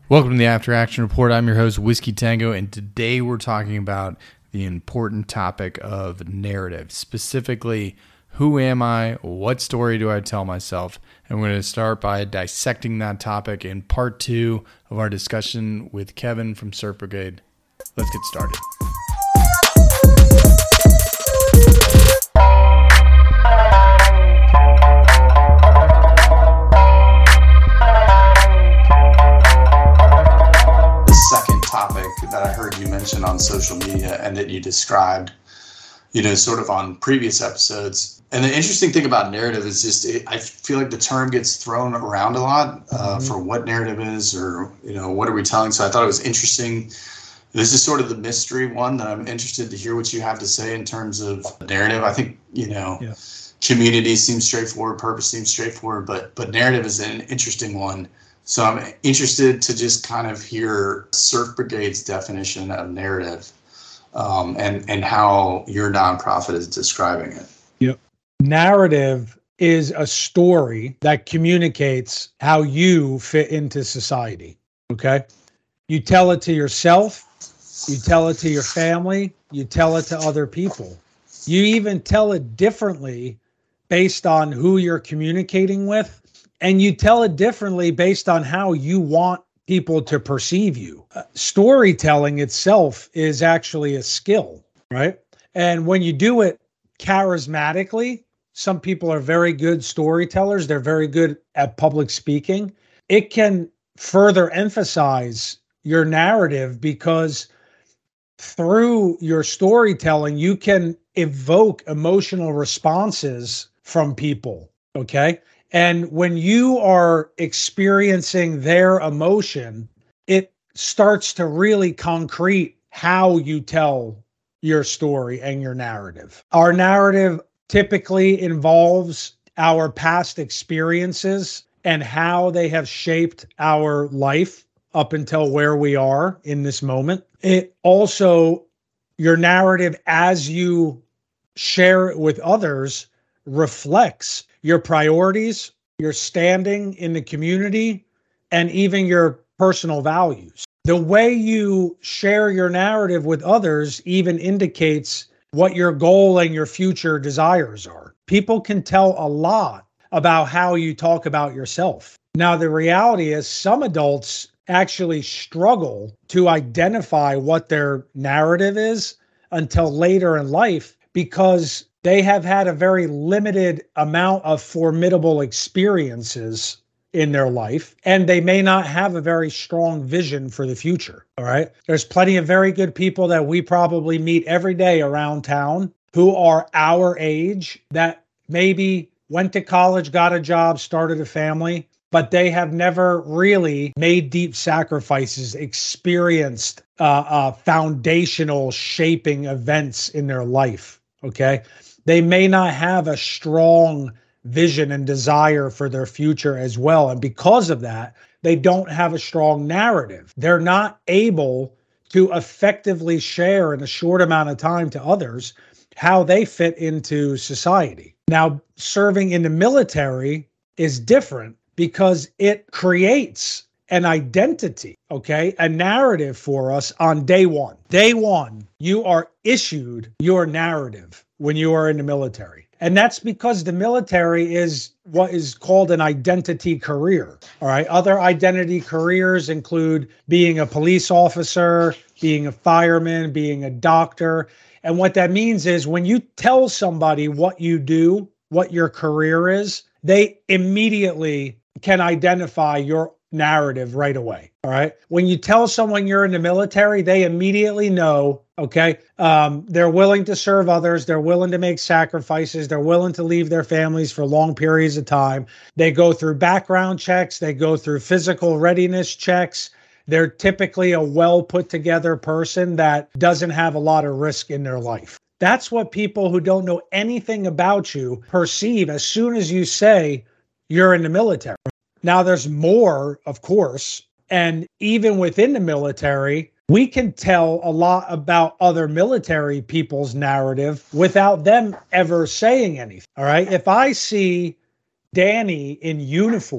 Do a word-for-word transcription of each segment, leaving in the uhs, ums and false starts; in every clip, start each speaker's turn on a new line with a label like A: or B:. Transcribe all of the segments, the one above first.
A: Welcome to the After Action Report. I'm your host, Whiskey Tango, and today we're talking about the important topic of narrative. Specifically, who am I? What story do I tell myself? And we're going to start by dissecting that topic in part two of our discussion with Kevin from Surf Brigade. Let's get started.
B: That I heard you mention on social media and that you described, you know, sort of on previous episodes. And the interesting thing about narrative is just, it, I feel like the term gets thrown around a lot uh, mm-hmm. for what narrative is or, you know, what are we telling? So I thought it was interesting. This is sort of the mystery one that I'm interested to hear what you have to say in terms of narrative. I think, you know, yeah. community seems straightforward, purpose seems straightforward, but but narrative is an interesting one. So I'm interested to just kind of hear Surf Brigade's definition of narrative um, and, and how your nonprofit is describing it.
C: Yep. Narrative is a story that communicates how you fit into society, okay? You tell it to yourself, you tell it to your family, you tell it to other people. You even tell it differently based on who you're communicating with. And you tell it differently based on how you want people to perceive you. Uh, storytelling itself is actually a skill, right? And when you do it charismatically, some people are very good storytellers. They're very good at public speaking. It can further emphasize your narrative because through your storytelling, you can evoke emotional responses from people, okay? And when you are experiencing their emotion, it starts to really concrete how you tell your story and your narrative. Our narrative typically involves our past experiences and how they have shaped our life up until where we are in this moment. It also, your narrative as you share it with others reflects your priorities, your standing in the community, and even your personal values. The way you share your narrative with others even indicates what your goal and your future desires are. People can tell a lot about how you talk about yourself. Now, the reality is some adults actually struggle to identify what their narrative is until later in life because they have had a very limited amount of formidable experiences in their life, and they may not have a very strong vision for the future, all right? There's plenty of very good people that we probably meet every day around town who are our age that maybe went to college, got a job, started a family, but they have never really made deep sacrifices, experienced uh, uh, foundational shaping events in their life, okay? They may not have a strong vision and desire for their future as well. And because of that, they don't have a strong narrative. They're not able to effectively share in a short amount of time to others how they fit into society. Now, serving in the military is different because it creates an identity, okay, a narrative for us on day one. Day one, you are issued your narrative when you are in the military. And that's because the military is what is called an identity career, all right? Other identity careers include being a police officer, being a fireman, being a doctor. And what that means is when you tell somebody what you do, what your career is, they immediately can identify your narrative right away, all right? When you tell someone you're in the military, they immediately know, okay, um, they're willing to serve others, they're willing to make sacrifices, they're willing to leave their families for long periods of time. They go through background checks, they go through physical readiness checks. They're typically a well put together person that doesn't have a lot of risk in their life. That's what people who don't know anything about you perceive as soon as you say you're in the military. Now, there's more, of course, and even within the military, we can tell a lot about other military people's narrative without them ever saying anything, all right? If I see Danny in uniform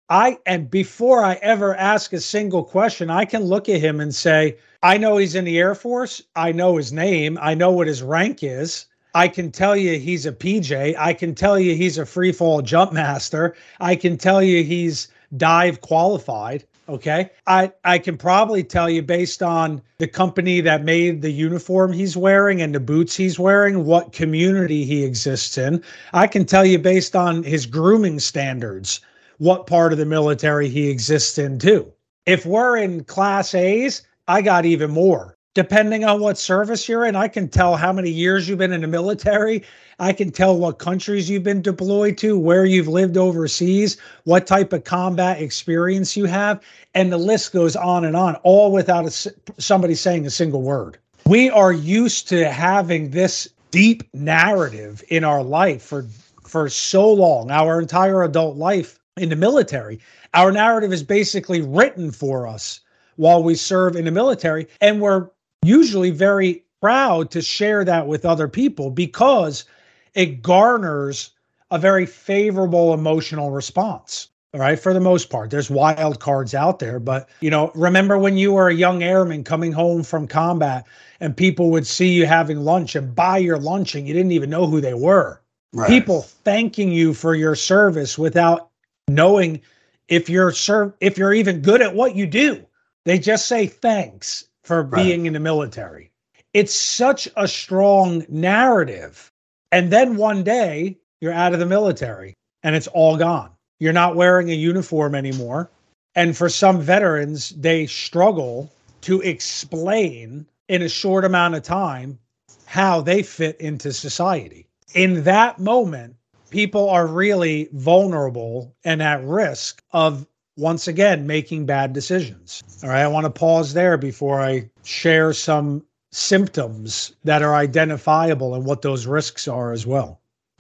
C: I, and before I ever ask a single question, I can look at him and say, I know he's in the Air Force. I know his name. I know what his rank is. I can tell you he's a P J. I can tell you he's a free fall jump master. I can tell you he's dive qualified. Okay. I, I can probably tell you based on the company that made the uniform he's wearing and the boots he's wearing, what community he exists in. I can tell you based on his grooming standards, what part of the military he exists in too. If we're in class A's, I got even more. Depending on what service you're in, I can tell how many years you've been in the military. I can tell what countries you've been deployed to, where you've lived overseas, what type of combat experience you have. And the list goes on and on, all without a, somebody saying a single word. We are used to having this deep narrative in our life for, for so long, our entire adult life in the military. Our narrative is basically written for us while we serve in the military. And we're usually very proud to share that with other people because it garners a very favorable emotional response. All right. For the most part, there's wild cards out there. But, you know, remember when you were a young airman coming home from combat and people would see you having lunch and buy your lunch and you didn't even know who they were. Right. People thanking you for your service without knowing if you're serv- if you're even good at what you do. They just say thanks for right. being in the military. It's such a strong narrative. And then one day you're out of the military and it's all gone. You're not wearing a uniform anymore. And for some veterans, they struggle to explain in a short amount of time how they fit into society. In that moment, people are really vulnerable and at risk of, once again, making bad decisions. All right, I want to pause there before I share some symptoms that are identifiable and what those risks are as well.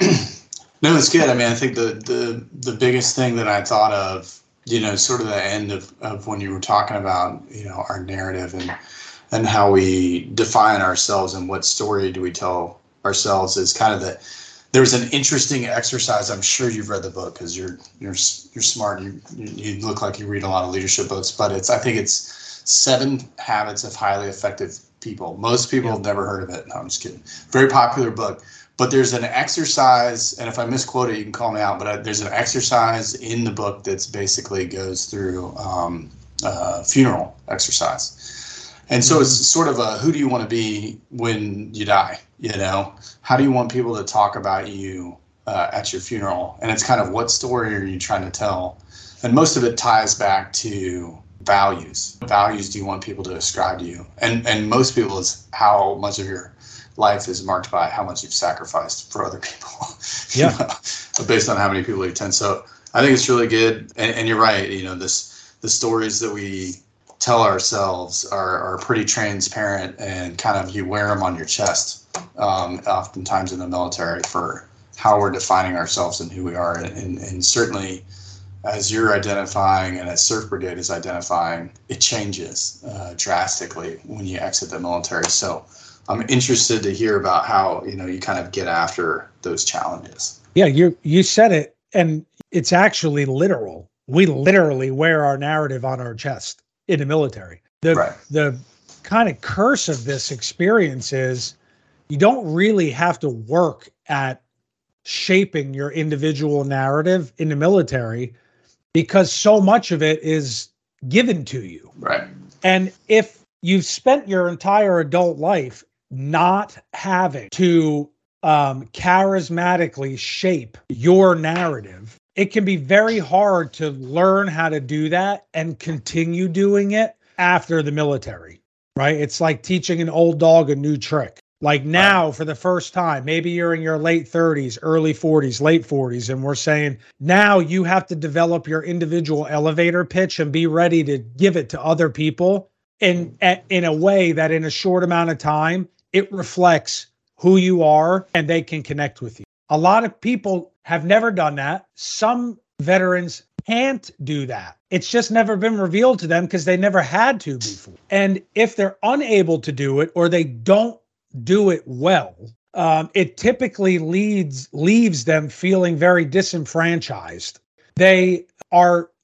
B: No, it's good. I mean, I think the the the biggest thing that I thought of, you know, sort of the end of, of when you were talking about, you know, our narrative and and how we define ourselves and what story do we tell ourselves is kind of the, there's an interesting exercise. I'm sure you've read the book because you're you're you're smart. You you look like you read a lot of leadership books, but it's I think it's Seven Habits of Highly Effective People. Most people yeah. have never heard of it. No, I'm just kidding. Very popular book. But there's an exercise, and if I misquote it, you can call me out, but there's an exercise in the book that's basically goes through um, uh, funeral exercise. And so mm-hmm. it's sort of a, who do you want to be when you die? You know, how do you want people to talk about you uh, at your funeral? And it's kind of, what story are you trying to tell? And most of it ties back to values. What values do you want people to ascribe to you? And and most people is how much of your life is marked by how much you've sacrificed for other people.
C: Yeah.
B: You know, based on how many people you attend. So I think it's really good. And, and you're right. You know, this the stories that we tell ourselves are, are pretty transparent and kind of you wear them on your chest, um, oftentimes in the military for how we're defining ourselves and who we are. And, and certainly as you're identifying and as Surf Brigade is identifying, it changes uh, drastically when you exit the military. So I'm interested to hear about how, you know, you kind of get after those challenges.
C: Yeah, you you said it, and it's actually literal. We literally wear our narrative on our chest in the military. The
B: right.
C: the kind of curse of this experience is you don't really have to work at shaping your individual narrative in the military because so much of it is given to you.
B: Right.
C: And if you've spent your entire adult life not having to um, charismatically shape your narrative, it can be very hard to learn how to do that and continue doing it after the military, right? It's like teaching an old dog a new trick. Like now, for the first time, maybe you're in your late thirties, early forties, late forties, and we're saying now you have to develop your individual elevator pitch and be ready to give it to other people in, in a way that in a short amount of time, it reflects who you are and they can connect with you. A lot of people have never done that. Some veterans can't do that. It's just never been revealed to them because they never had to before. And if they're unable to do it or they don't do it well, um, it typically leads leaves them feeling very disenfranchised. They are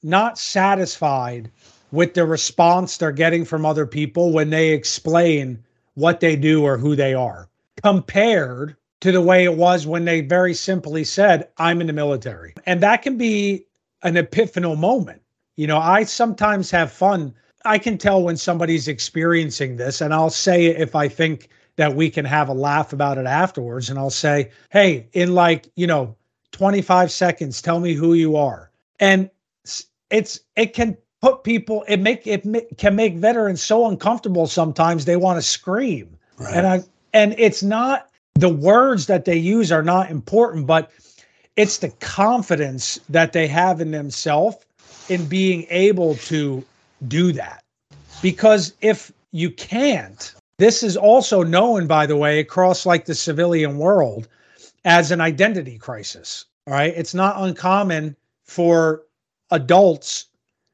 C: not satisfied with the response they're getting from other people when they explain what they do or who they are, compared to the way it was when they very simply said, I'm in the military. And that can be an epiphanal moment. You know, I sometimes have fun. I can tell when somebody's experiencing this, and I'll say it if I think that we can have a laugh about it afterwards. And I'll say, hey, in like, you know, twenty-five seconds, tell me who you are. And it's, it can put people, it make, it can make veterans so uncomfortable sometimes they want to scream.
B: Right.
C: And I, and it's not, the words that they use are not important, but it's the confidence that they have in themselves in being able to do that. Because if you can't, this is also known, by the way, across like the civilian world as an identity crisis. All right. It's not uncommon for adults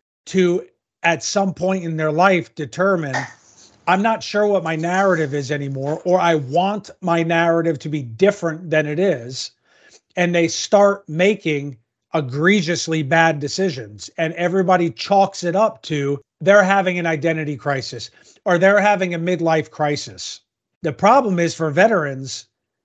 C: to, at some point in their life, determine, I'm not sure what my narrative is anymore, or I want my narrative to be different than it is. And they start making egregiously bad decisions, and everybody chalks it up to they're having an identity crisis or they're having a midlife crisis. The problem is, for veterans,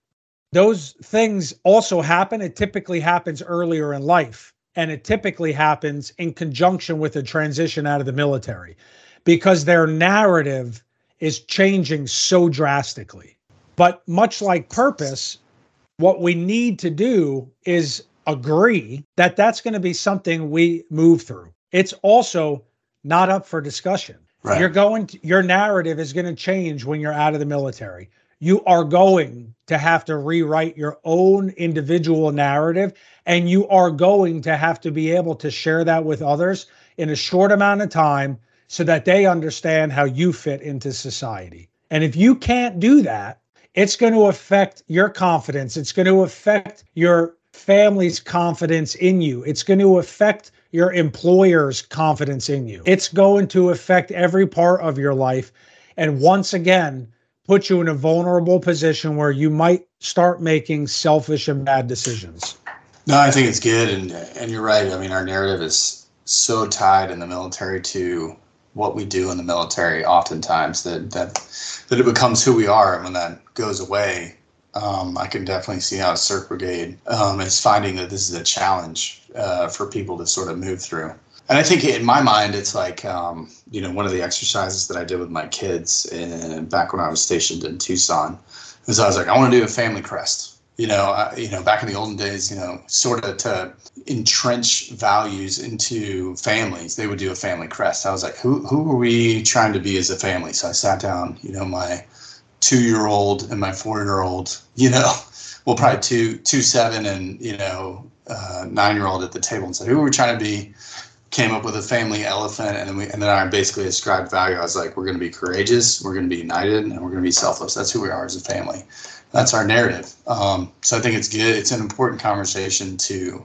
C: those things also happen. It typically happens earlier in life, and it typically happens in conjunction with a transition out of the military, because their narrative is changing so drastically. But much like purpose, what we need to do is agree that that's going to be something we move through. It's also not up for discussion.
B: Right.
C: You're going to, your narrative is going to change when you're out of the military. You are going to have to rewrite your own individual narrative, and you are going to have to be able to share that with others in a short amount of time so that they understand how you fit into society. And if you can't do that, it's going to affect your confidence. It's going to affect your family's confidence in you. It's going to affect your employer's confidence in you. It's going to affect every part of your life. And once again, put you in a vulnerable position where you might start making selfish and bad decisions.
B: No, I think it's good. And, and you're right. I mean, our narrative is so tied in the military to what we do in the military oftentimes that, that, that it becomes who we are. And when that goes away, Um, I can definitely see how Cirque Brigade um, is finding that this is a challenge uh, for people to sort of move through. And I think in my mind, it's like, um, you know, one of the exercises that I did with my kids in, back when I was stationed in Tucson was I was like, I want to do a family crest. You know, I, you know, back in the olden days, you know, sort of to entrench values into families, they would do a family crest. I was like, who who are we trying to be as a family? So I sat down, you know, my two-year-old and my four-year-old, you know, well, probably two, two, seven, and you know, uh, nine-year-old at the table, and said, "Who are we trying to be?" Came up with a family elephant, and then we, and then I basically ascribed value. I was like, "We're going to be courageous, we're going to be united, and we're going to be selfless." That's who we are as a family. That's our narrative. Um, so I think it's good. It's an important conversation to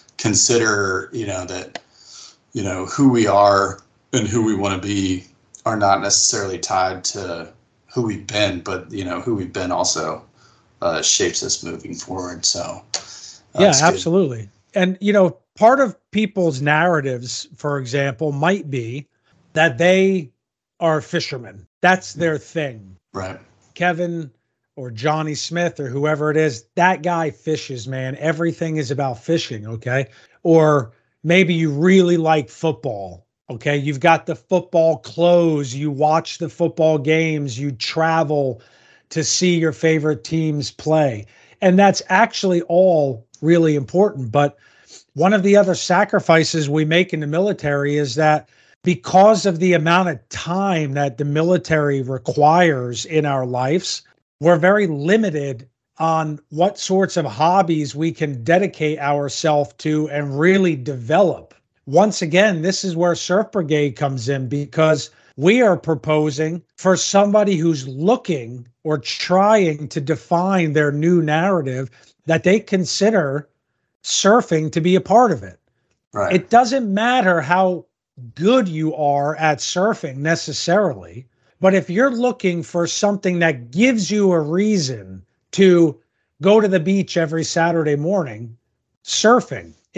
B: consider. You know that, you know, who we are and who we want to be are not necessarily tied to who we've been, but you know, who we've been also uh, shapes us moving forward. So, uh,
C: yeah, absolutely. And, you know, part of people's narratives, for example, might be that they are fishermen. That's their thing.
B: Right.
C: Kevin or Johnny Smith or whoever it is, that guy fishes, man. Everything is about fishing. Okay. Or maybe you really like football. Okay, you've got the football clothes, you watch the football games, you travel to see your favorite teams play. And that's actually all really important. But one of the other sacrifices we make in the military is that because of the amount of time that the military requires in our lives, we're very limited on what sorts of hobbies we can dedicate ourselves to and really develop. Once again, this is where Cirque Brigade comes in, because we are proposing for somebody who's looking or trying to define their new narrative that they consider surfing to be a part of it.
B: Right.
C: It doesn't matter how good you are at surfing necessarily, but if you're looking for something that gives you a reason to go to the beach every Saturday morning, surfing.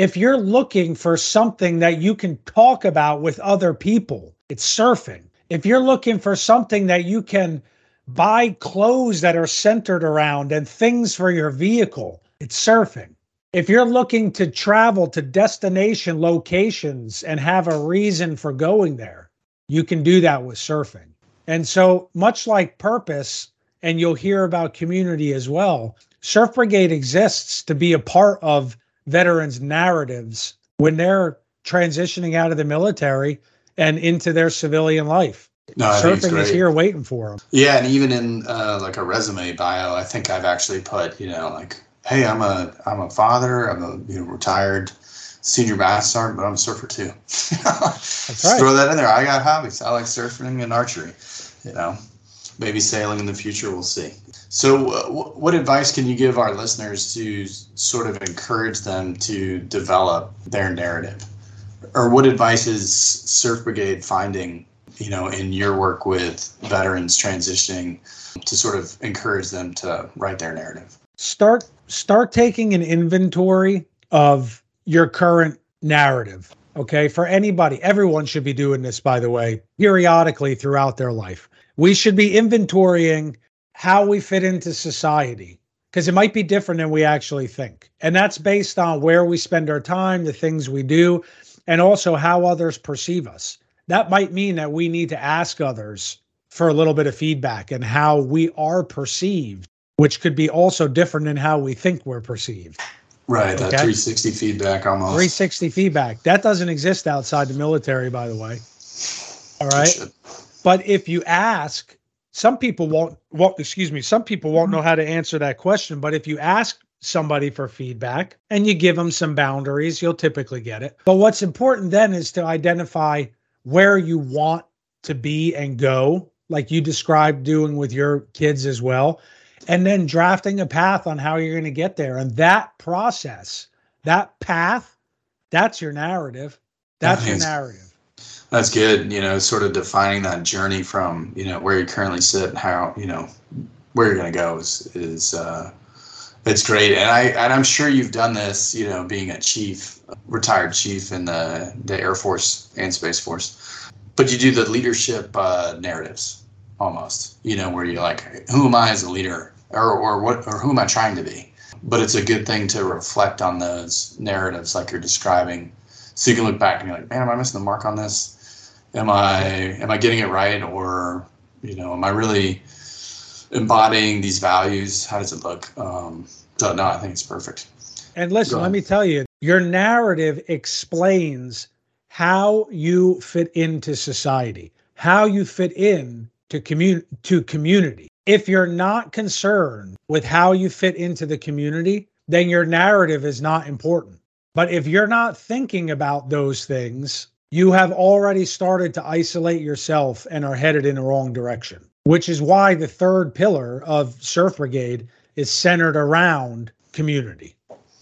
C: If you're looking for something that you can talk about with other people, it's surfing. If you're looking for something that you can buy clothes that are centered around and things for your vehicle, it's surfing. If you're looking to travel to destination locations and have a reason for going there, you can do that with surfing. And so much like purpose, and you'll hear about community as well, Surf Brigade exists to be a part of veterans' narratives when they're transitioning out of the military and into their civilian life.
B: No, I think it's
C: Surfing
B: great.
C: is here waiting for them.
B: Yeah, and even in uh, like a resume bio, I think I've actually put, you know, like, hey, I'm a I'm a father, I'm a you know, retired senior math sergeant, but I'm a surfer too.
C: That's right.
B: Throw that in there. I got hobbies. I like surfing and archery. You know, maybe sailing in the future. We'll see. So, uh, w- what advice can you give our listeners to sort of encourage them to develop their narrative, or what advice is Surf Brigade finding, you know, in your work with veterans transitioning to sort of encourage them to write their narrative?
C: Start start taking an inventory of your current narrative. Okay, for anybody, everyone should be doing this, by the way, periodically throughout their life. We should be inventorying how we fit into society, because it might be different than we actually think. And that's based on where we spend our time, the things we do, and also how others perceive us. That might mean that we need to ask others for a little bit of feedback and how we are perceived, which could be also different than how we think we're perceived.
B: Right, that
C: Okay?
B: three sixty feedback almost.
C: three sixty feedback. That doesn't exist outside the military, by the way. All right. But if you ask, some people won't, won't, excuse me, some people won't know how to answer that question. But if you ask somebody for feedback and you give them some boundaries, you'll typically get it. But what's important then is to identify where you want to be and go, like you described doing with your kids as well. And then drafting a path on how you're going to get there. And that process, that path, that's your narrative. That's your narrative.
B: That's good. You know, sort of defining that journey from, you know, where you currently sit and how, you know, where you're going to go is, is, uh, it's great. And I, and I'm sure you've done this, you know, being a chief, retired chief in the, the Air Force and Space Force, but you do the leadership, uh, narratives almost, you know, where you're like, who am I as a leader, or, or what, or who am I trying to be? But it's a good thing to reflect on those narratives like you're describing. So you can look back and you're like, man, am I missing the mark on this? Am I am I getting it right, or you know, am I really embodying these values? How does it look? Um, so no, I think it's perfect.
C: And listen, let me tell you, your narrative explains how you fit into society, how you fit in to commun- to community. If you're not concerned with how you fit into the community, then your narrative is not important. But if you're not thinking about those things, you have already started to isolate yourself and are headed in the wrong direction, which is why the third pillar of Surf Brigade is centered around community.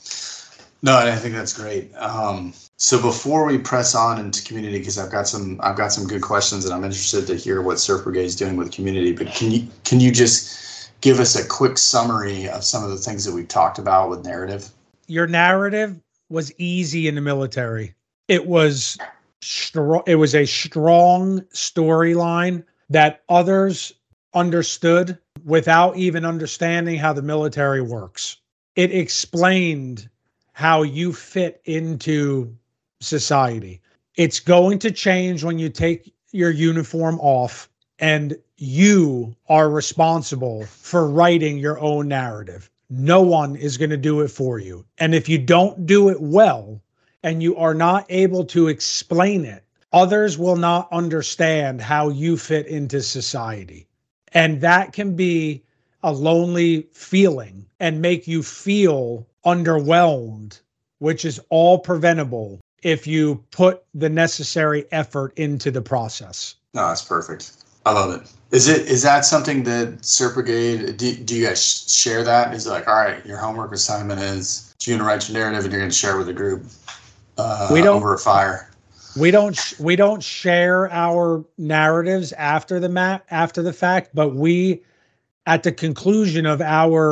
B: No, I think that's great. Um, so before we press on into community, because I've got some, I've got some good questions, and I'm interested to hear what Surf Brigade is doing with community. But can you can you just give us a quick summary of some of the things that we've talked about with narrative?
C: Your narrative was easy in the military. It was strong. It was a strong storyline that others understood without even understanding how the military works. It explained how you fit into society. It's going to change when you take your uniform off, and you are responsible for writing your own narrative. No one is going to do it for you. And if you don't do it well, and you are not able to explain it, others will not understand how you fit into society. And that can be a lonely feeling and make you feel underwhelmed, which is all preventable if you put the necessary effort into the process.
B: No, that's perfect. I love it. Is it is that something that Surf Brigade, do, do you guys share that? Is it like, all right, your homework assignment is you're going to write your narrative and you're going to share it with the group uh,
C: we don't,
B: over a fire?
C: We don't we don't share our narratives after the map after the fact, but we, at the conclusion of our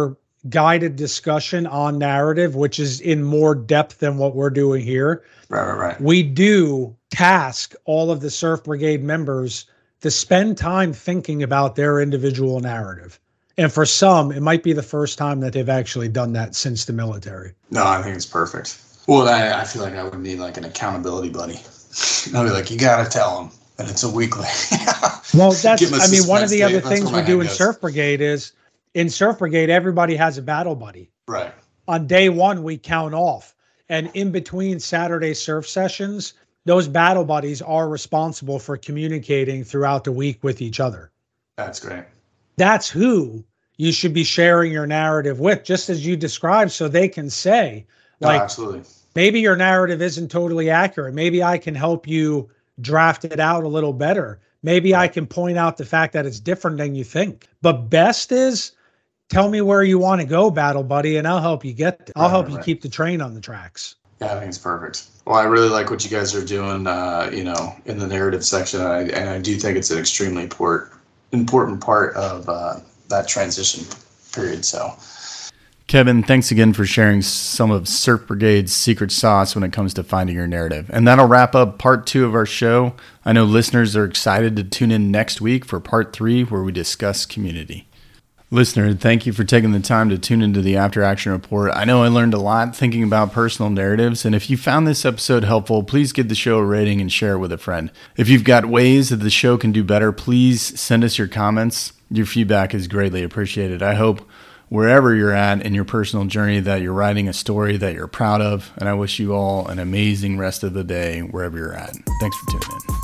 C: guided discussion on narrative, which is in more depth than what we're doing here,
B: right, right, right.
C: we do task all of the Surf Brigade members to spend time thinking about their individual narrative. And for some, it might be the first time that they've actually done that since the military.
B: No, I think it's perfect. Well, I, I feel like I would need like an accountability buddy. I'd be like, you got to tell them. And it's a weekly.
C: Well, that's, I mean, one of the
B: tape.
C: other
B: That's
C: things we do in goes. Surf Brigade is, in Surf Brigade, everybody has a battle buddy.
B: Right.
C: On day one, we count off. And in between Saturday surf sessions, those battle buddies are responsible for communicating throughout the week with each other.
B: That's great.
C: That's who you should be sharing your narrative with, just as you described, so they can say, like,
B: oh, absolutely.
C: Maybe your narrative isn't totally accurate. Maybe I can help you draft it out a little better. Maybe I can point out the fact that it's different than you think. But best is, tell me where you want to go, battle buddy, and I'll help you get there. I'll
B: right,
C: help
B: right,
C: you
B: right.
C: keep the train on the tracks.
B: Yeah, I think it's perfect. Well, I really like what you guys are doing, uh, you know, in the narrative section. And I, and I do think it's an extremely important, important part of uh, that transition period. So,
A: Kevin, thanks again for sharing some of Surf Brigade's secret sauce when it comes to finding your narrative. And that'll wrap up part two of our show. I know listeners are excited to tune in next week for part three, where we discuss community. Listener, thank you for taking the time to tune into the After Action Report. I know I learned a lot thinking about personal narratives, and if you found this episode helpful, please give the show a rating and share it with a friend. If you've got ways that the show can do better, please send us your comments. Your feedback is greatly appreciated. I hope wherever you're at in your personal journey that you're writing a story that you're proud of, and I wish you all an amazing rest of the day wherever you're at. Thanks for tuning in.